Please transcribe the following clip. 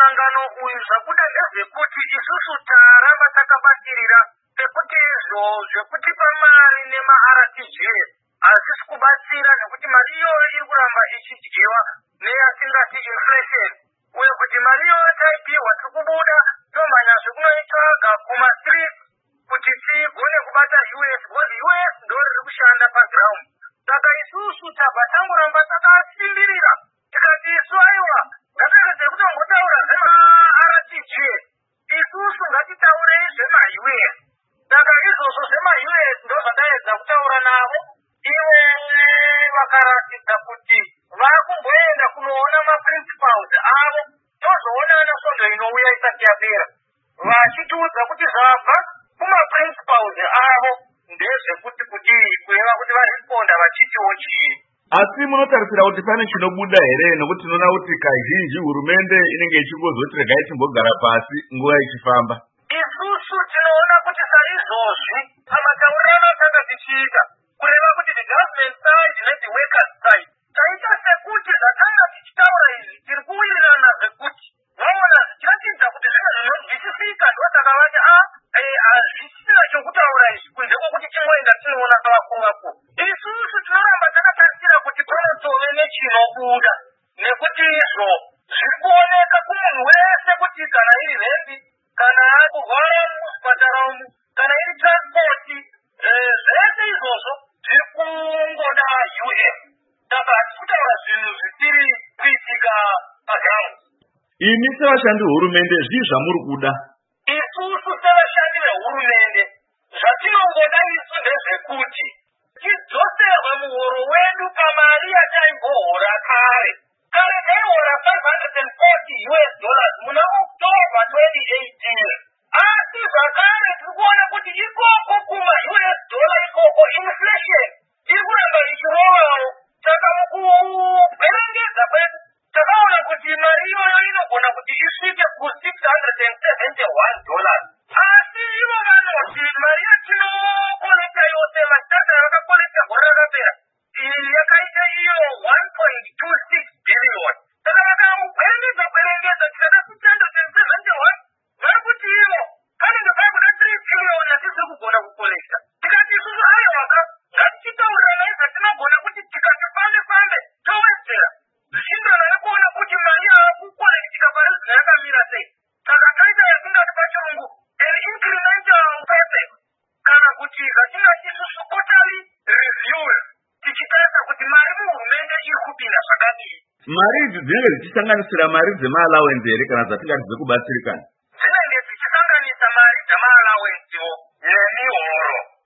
musangano uyu zvakuda ndezvekuti isusu taramba takabatirira pekuti izvo zvekuti pamari nema-RTG hazvisi kubatsira nekuti mari iyoyo iri kuramba ichidyiwa neyatingati inflation, uye kuti mari iyoyo taipiwa tikubuda tomhanyazve kunoitsvaga kuma-street kuti tigone kubata US, because US ndo riri kushanda paground. Saka isusu tabva tangoramba takasimbirira tikati isu aiwa ngatiregedze kutongotaura zvema-RTG, isusu ngatitaurei zvema-US. Saka izvozvo zvema-US ndo zvataedza kutaura navo, iwe vakaratidza kuti vakumboenda kunoona maprincipals avo, tozoonana svondo inouya isati yapera, vachitiudza kuti zvabva kumaprincipals avo ndezvekuti kureva kuti varesponda vachitiwo chii. Asi munotarisira kuti pane chinobuda here, nokuti tinoona kuti kazhinji hurumende inenge ichingozoti regai timbogara pasi nguva ichifamba? Isusu tinoona kuti saizvozvi pamatauriro atanga tichiita kureva kuti the government side neti workers side taita sekuti zvatanga tichitaura izvi tiri kuwirirana zvekuti vaona zvichiratidza kuti zvinhu zvinobvisisika, ndosaka vati hazvisina chokutaura izvi kunze kwokuti tingoenda tinoona vakuru vakuru. Isusu tinoramba takatarisira kuti panotove nechinobuda, nekuti izvo zviri kuoneka kumunhu wese kuti kana iri rendi, kana ari kurwara muzvipatara umu, kana iri transpoti, zvese izvozvo zviri kungoda US. Saka hatisi kutaura zvinhu zvisiri kuitika paground. Imi sevashandi hurumende zvii zvamuri kuda? Isusu sevashandi vehurumende zvatinongoda isu ndezvekuti tidzoserwe muhoro wedu pamari yataimbohora kare. Kare taihora $540 muna October 2018. Asi zvakare tiri kuona kuti ikoko kuma-US ikoko inflation iri kuramba ichirovawo. Saka mukubverengedza kwedu takaona kuti mari iyoyo inogona kuti isvike ku$671. Asi ivo vanoti mari yatinokolekta yose, matata vakakolekta gore rakapera yakaita iyo 1.26 billion. Saka vakakwerengedza tikada $671, vari kuti ivo kanenge kaikuda 3 billion hatisi kugona kukolekta. Tikati isusu aiwaka ngatichitaurirana zvatinogona kuti tikati fambe towedzera zvichindana nekuona kuti mari yavakukolektika parizina yakamira sei. Saka taita yakungati pachirungu an incremental payback, kana kuti zvatingati isusu quarterly reviews, tichitarisa kuti mari muhurumende iri kupinda zvakadii. Mari idzi dzinenge dzichisanganisira mari dzema-allowance here kana dzatingati dzekubatsirikana? Dzinenge dzichisanganisa mari dzema-allowancewo nemihoro.